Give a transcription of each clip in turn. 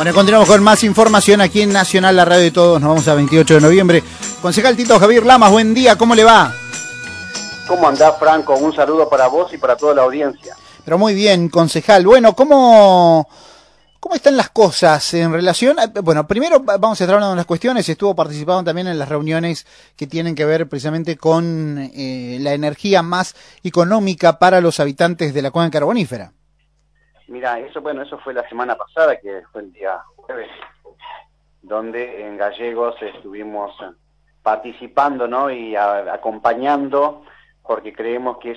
Bueno, continuamos con más información aquí en Nacional, la radio de todos. Nos vamos a 28 de noviembre. Concejal Tito Javier Lamas, buen día, ¿cómo le va? ¿Cómo andás, Franco? Un saludo para vos y para toda la audiencia. Pero muy bien, concejal. Bueno, ¿cómo están las cosas en relación a, bueno, primero vamos a estar hablando de las cuestiones, estuvo participando también en las reuniones que tienen que ver precisamente con la energía más económica para los habitantes de la cuenca carbonífera. Mira, eso fue la semana pasada, que fue el día jueves, donde en Gallegos estuvimos participando, ¿no? Y acompañando, porque creemos que es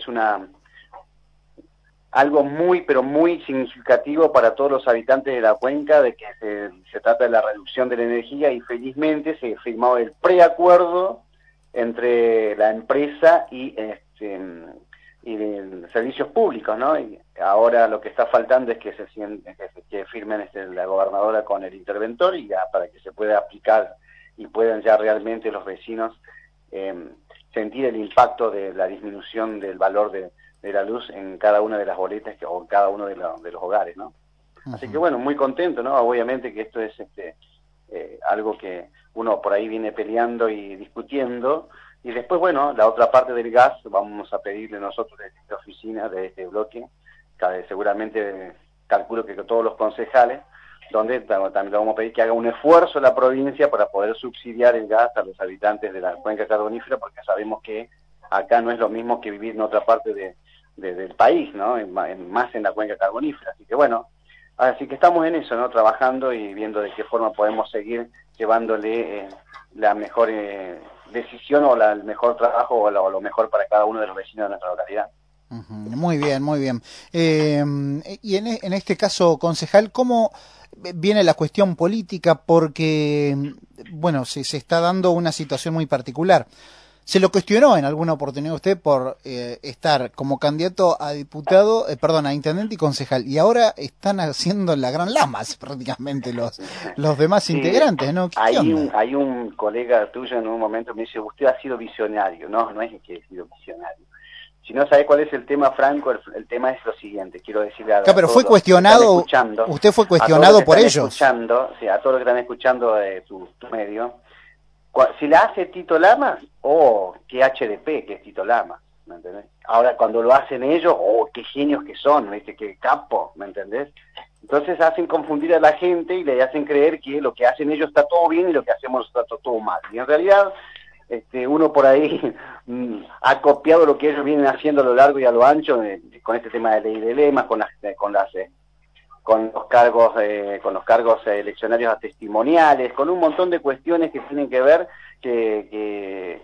algo muy, pero muy significativo para todos los habitantes de la cuenca, de que se trata de la reducción de la energía, y felizmente se firmó el preacuerdo entre la empresa y de servicios públicos, ¿no? Y ahora lo que está faltando es que que firmen la gobernadora con el interventor, y ya para que se pueda aplicar y puedan ya realmente los vecinos sentir el impacto de la disminución del valor de la luz en cada una de las boletas o en cada uno de los hogares, ¿no? Uh-huh. Así que bueno, muy contento, ¿no? Obviamente que esto es algo que uno por ahí viene peleando y discutiendo. Y después, bueno, la otra parte del gas, vamos a pedirle nosotros de esta oficina, de este bloque, seguramente calculo que todos los concejales, donde también le vamos a pedir que haga un esfuerzo la provincia para poder subsidiar el gas a los habitantes de la cuenca carbonífera, porque sabemos que acá no es lo mismo que vivir en otra parte del país, ¿no? Más en la cuenca carbonífera. Así que bueno, así que estamos en eso, ¿no? Trabajando y viendo de qué forma podemos seguir llevándole la mejor decisión o el mejor trabajo o lo mejor para cada uno de los vecinos de nuestra localidad. Muy bien, muy bien. Y en este caso, concejal, ¿cómo viene la cuestión política? Porque, bueno, se está dando una situación muy particular. ¿Se lo cuestionó en alguna oportunidad usted por estar como candidato a diputado, a intendente y concejal? Y ahora están haciendo la gran lamas prácticamente los demás integrantes, ¿no? Hay un colega tuyo en un momento me dice, usted ha sido visionario. No es que he sido visionario. Si no sabe cuál es el tema, Franco, el tema es lo siguiente, quiero decirle a pero fue cuestionado, usted fue cuestionado por ellos. A todos los que están escuchando tu medio, si la hace Tito Lamas, qué HDP que es Tito Lamas, ¿me entendés? Ahora cuando lo hacen ellos, qué genios que son, ¿viste? Qué capo, ¿me entendés? Entonces hacen confundir a la gente y le hacen creer que lo que hacen ellos está todo bien y lo que hacemos está todo mal. Y en realidad uno por ahí ha copiado lo que ellos vienen haciendo a lo largo y a lo ancho con este tema de ley de lemas, con los cargos eleccionarios testimoniales, con un montón de cuestiones que tienen que ver que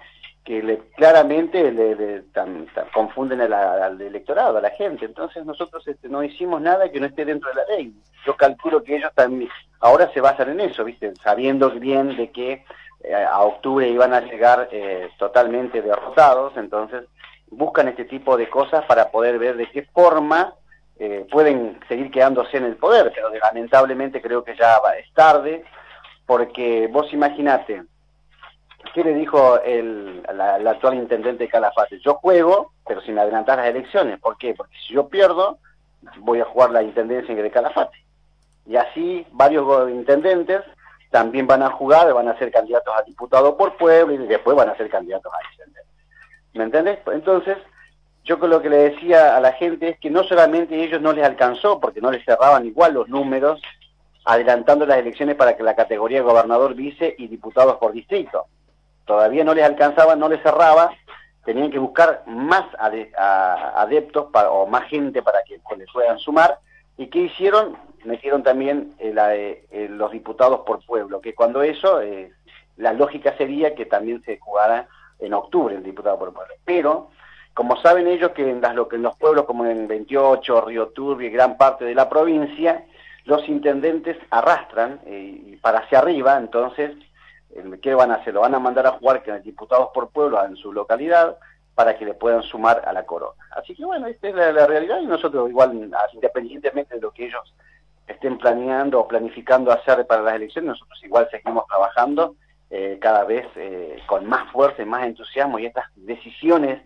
claramente confunden al electorado, a la gente. Entonces nosotros no hicimos nada que no esté dentro de la ley. Yo calculo que ellos también ahora se basan en eso, ¿viste? Sabiendo bien de que a octubre iban a llegar totalmente derrotados, entonces buscan este tipo de cosas para poder ver de qué forma pueden seguir quedándose en el poder, pero lamentablemente creo que ya es tarde, porque vos imaginate, ¿qué le dijo el actual intendente de Calafate? Yo juego, pero sin adelantar las elecciones. ¿Por qué? Porque si yo pierdo, voy a jugar la intendencia de Calafate. Y así varios intendentes también van a jugar, van a ser candidatos a diputado por pueblo y después van a ser candidatos a intendente. ¿Me entendés? Entonces, yo lo que le decía a la gente es que no solamente a ellos no les alcanzó, porque no les cerraban igual los números, adelantando las elecciones para que la categoría de gobernador, vice y diputados por distrito. Todavía no les alcanzaba, no les cerraba, tenían que buscar más adeptos o más gente para que les puedan sumar. ¿Y qué hicieron? Metieron también los diputados por pueblo, que cuando eso, la lógica sería que también se jugara en octubre el diputado por pueblo. Pero, como saben ellos que en los pueblos como en 28, Río Turbio y gran parte de la provincia, los intendentes arrastran para hacia arriba, entonces, ¿qué van a hacer? Lo van a mandar a jugar con diputados por pueblo en su localidad para que le puedan sumar a la corona. Así que bueno, esta es la realidad, y nosotros igual, independientemente de lo que ellos estén planeando o planificando hacer para las elecciones, nosotros igual seguimos trabajando cada vez con más fuerza y más entusiasmo, y estas decisiones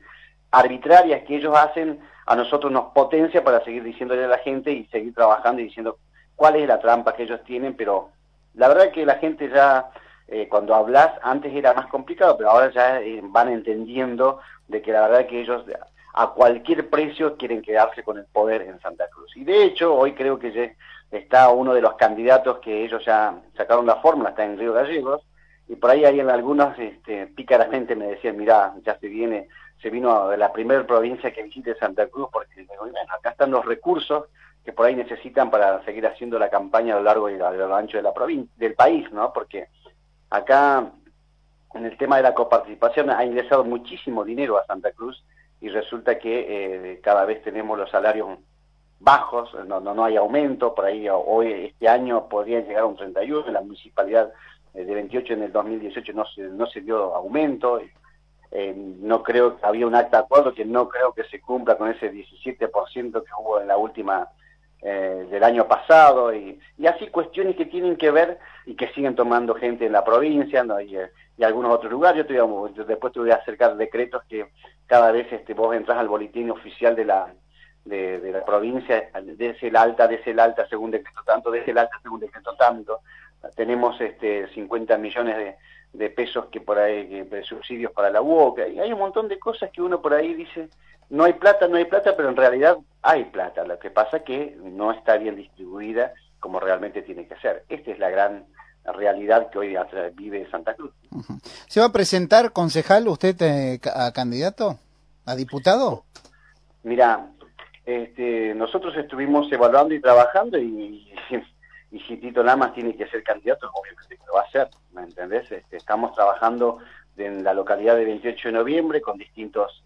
arbitrarias que ellos hacen a nosotros nos potencia para seguir diciéndole a la gente y seguir trabajando y diciendo cuál es la trampa que ellos tienen, pero la verdad que la gente ya, cuando hablas, antes era más complicado, pero ahora ya van entendiendo de que la verdad que ellos a cualquier precio quieren quedarse con el poder en Santa Cruz. Y de hecho, hoy creo que ya está uno de los candidatos que ellos ya sacaron la fórmula, está en Río Gallegos, y por ahí hay algunos pícaramente me decían, mirá, ya se vino de la primera provincia que visite Santa Cruz, porque bueno, acá están los recursos que por ahí necesitan para seguir haciendo la campaña a lo largo y a lo ancho de la del país, ¿no? Porque acá, en el tema de la coparticipación, ha ingresado muchísimo dinero a Santa Cruz y resulta que cada vez tenemos los salarios bajos, no hay aumento, por ahí hoy este año podrían llegar a un 31, en la municipalidad de 28 en el 2018 no se dio aumento, no creo que había un acta de acuerdo que no creo que se cumpla con ese 17% que hubo en la última del año pasado, y así cuestiones que tienen que ver y que siguen tomando gente en la provincia, ¿no? Y algunos otros lugares. Yo después te voy a acercar decretos que cada vez vos entras al boletín oficial de la provincia, desde el alta, según decreto tanto, desde el alta, según decreto tanto. Tenemos 50 millones de pesos que por ahí, de subsidios para la UOCA, y hay un montón de cosas que uno por ahí dice, no hay plata, pero en realidad hay plata. Lo que pasa es que no está bien distribuida como realmente tiene que ser. Esta es la gran realidad que hoy vive Santa Cruz. ¿Se va a presentar, concejal, usted a candidato, a diputado? Mira, nosotros estuvimos evaluando y trabajando, y si Tito Lamas tiene que ser candidato, obviamente que lo va a hacer, ¿me entendés? Estamos trabajando en la localidad de 28 de noviembre con distintos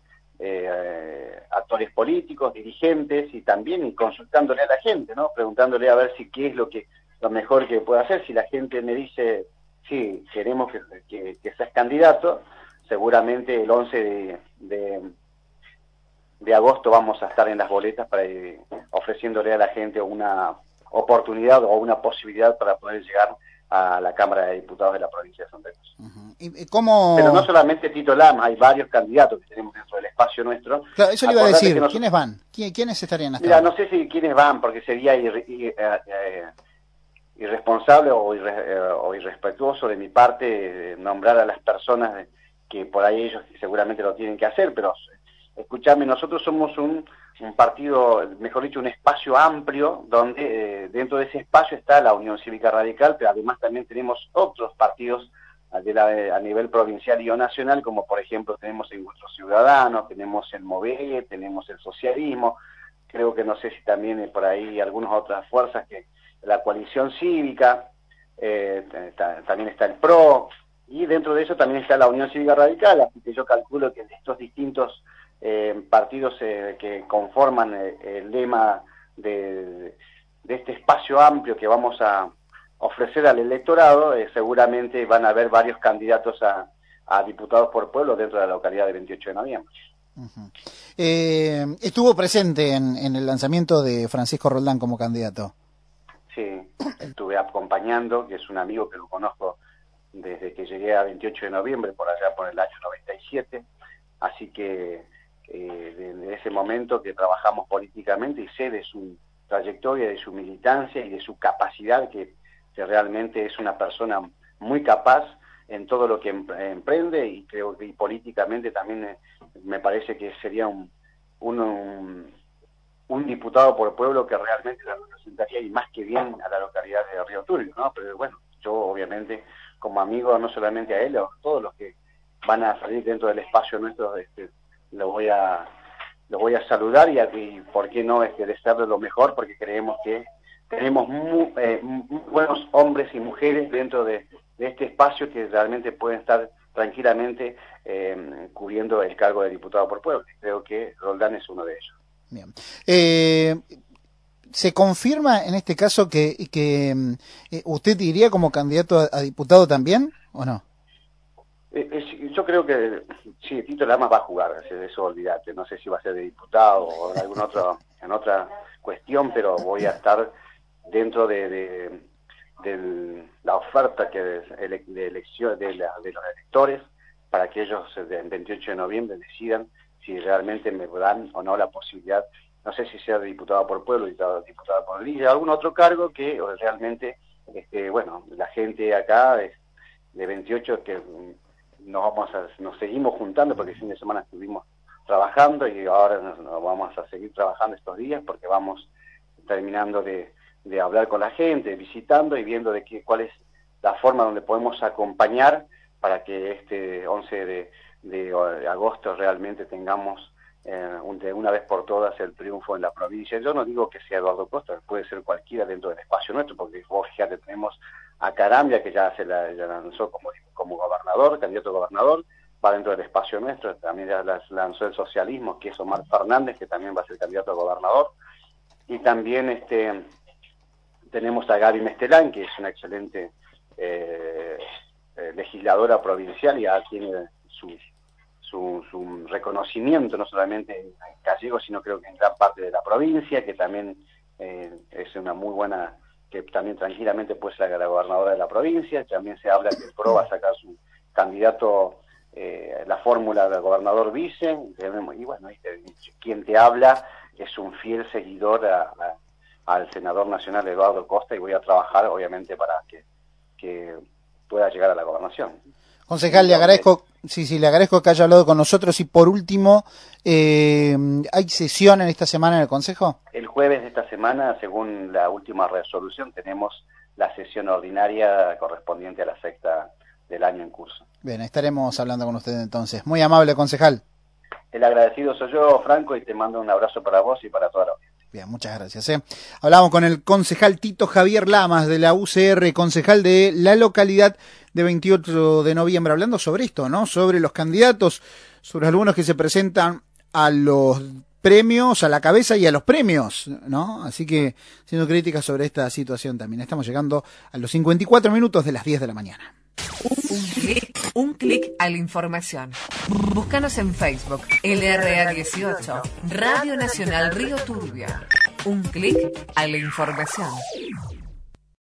actores políticos, dirigentes, y también consultándole a la gente, ¿no? Preguntándole a ver si qué es lo mejor que puede hacer. Si la gente me dice, sí, queremos que seas candidato, seguramente el 11 de agosto vamos a estar en las boletas para ir ofreciéndole a la gente una oportunidad o una posibilidad para poder llegar a la Cámara de Diputados de la provincia de Santa Cruz. ¿Y cómo? Pero no solamente Tito Lamas, hay varios candidatos que tenemos dentro del espacio nuestro. Claro, eso le iba a decir, ¿quiénes van? ¿Quiénes estarían hasta Mira, ahora? no sé si quiénes van, porque sería irresponsable o irrespetuoso de mi parte nombrar a las personas que por ahí ellos seguramente lo tienen que hacer, pero escuchame, nosotros somos un partido, mejor dicho, un espacio amplio, donde dentro de ese espacio está la Unión Cívica Radical, pero además también tenemos otros partidos a nivel provincial y o nacional, como por ejemplo tenemos el Encuentro Ciudadano, tenemos el MOVE, tenemos el socialismo, creo que no sé si también por ahí algunas otras fuerzas, que la coalición cívica, también está el PRO, y dentro de eso también está la Unión Cívica Radical, así que yo calculo que de estos distintos partidos que conforman el lema de este espacio amplio que vamos a ofrecer al electorado, seguramente van a haber varios candidatos a diputados por pueblo dentro de la localidad de 28 de noviembre. Estuvo presente en el lanzamiento de Francisco Roldán como candidato. Sí, estuve acompañando, que es un amigo que lo conozco desde que llegué a 28 de noviembre, por allá por el año 97, así que desde ese momento que trabajamos políticamente, y sé de su trayectoria, de su militancia y de su capacidad, que realmente es una persona muy capaz en todo lo que emprende, y creo que políticamente también me parece que sería un diputado por pueblo que realmente la representaría, y más que bien, a la localidad de Río Turbio, ¿no? Pero bueno, yo obviamente como amigo, no solamente a él, a todos los que van a salir dentro del espacio nuestro, lo voy a saludar, y por qué no desearle lo mejor, porque creemos que tenemos muy buenos hombres y mujeres dentro de este espacio que realmente pueden estar tranquilamente cubriendo el cargo de diputado por pueblo. Creo que Roldán es uno de ellos. Bien. ¿Se confirma en este caso que usted iría como candidato a diputado también, o no? Yo creo que sí, Tito Lamas va a jugar, de eso olvídate. No sé si va a ser de diputado o en en otra cuestión, pero voy a estar dentro de la oferta de elección de los electores, para que ellos el 28 de noviembre decidan si realmente me dan o no la posibilidad no sé si sea diputado por pueblo, diputada por lista, algún otro cargo que realmente, bueno, la gente acá es de 28 que nos seguimos juntando porque el fin de semana estuvimos trabajando y ahora nos vamos a seguir trabajando estos días porque vamos terminando de hablar con la gente, visitando y viendo cuál es la forma donde podemos acompañar para que este 11 de agosto realmente tengamos de una vez por todas el triunfo en la provincia. Yo no digo que sea Eduardo Costa, puede ser cualquiera dentro del espacio nuestro, porque vos fíjate, tenemos a Carambia, que ya ya lanzó como gobernador, candidato a gobernador, va dentro del espacio nuestro, también ya lanzó el socialismo, que es Omar Fernández, que también va a ser candidato a gobernador, y también tenemos a Gaby Mestelán, que es una excelente legisladora provincial y ya tiene su reconocimiento, no solamente en Gallego, sino creo que en gran parte de la provincia, que también es una muy buena, que también tranquilamente puede ser la gobernadora de la provincia. También se habla que el PRO va a sacar su candidato, la fórmula del gobernador vice, y bueno, quien te habla es un fiel seguidor al senador nacional Eduardo Costa, y voy a trabajar obviamente para que pueda llegar a la gobernación. Concejal, le agradezco que haya hablado con nosotros. Y por último, ¿hay sesión en esta semana en el Consejo? El jueves de esta semana, según la última resolución, tenemos la sesión ordinaria correspondiente a la sexta del año en curso. Bien, estaremos hablando con usted entonces. Muy amable, concejal. El agradecido soy yo, Franco, y te mando un abrazo para vos y para toda la audiencia. Bien, muchas gracias. Hablamos con el concejal Tito Javier Lamas de la UCR, concejal de la localidad de 28 de noviembre, hablando sobre esto, ¿no? Sobre los candidatos, sobre algunos que se presentan a los premios, a la cabeza y a los premios, ¿no? Así que, haciendo críticas sobre esta situación también. Estamos llegando a los 54 minutos de las 10 de la mañana. Un clic a la información. Búscanos en Facebook, LRA18, Radio Nacional Río Turbio. Un clic a la información.